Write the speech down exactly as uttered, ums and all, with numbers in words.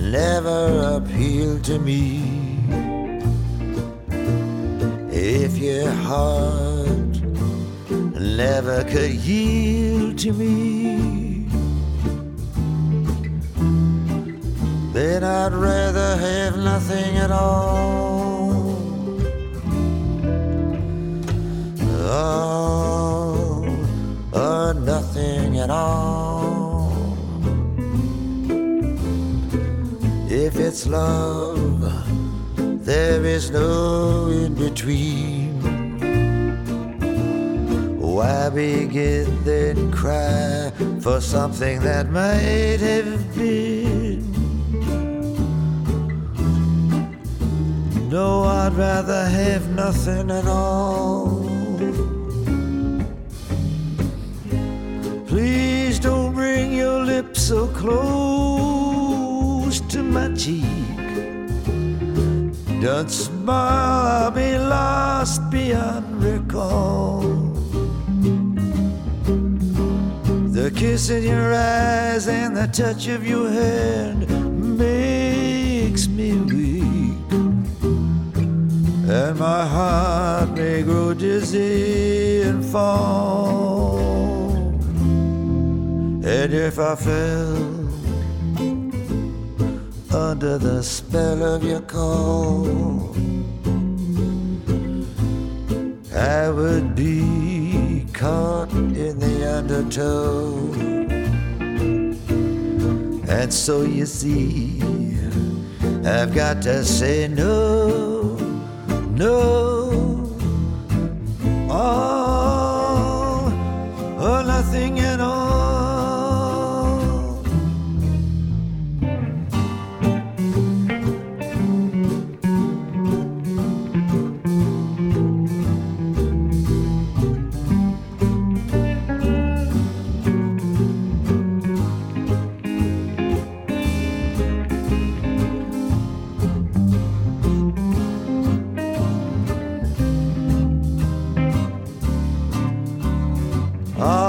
never appealed to me. If your heart never could yield to me, then I'd rather have nothing at all. Oh, or nothing at all. If it's love, there is no in between. Why begin then cry for something that might have been? No, I'd rather have nothing at all. Please don't bring your lips so close to my cheek. Don't smile, I'll be lost beyond recall. The kiss in your eyes and the touch of your hand makes me weak, and my heart may grow dizzy and fall. And if I fell under the spell of your call, I would be caught in the undertow. And so you see, I've got to say no, no, all or nothing at all. Ah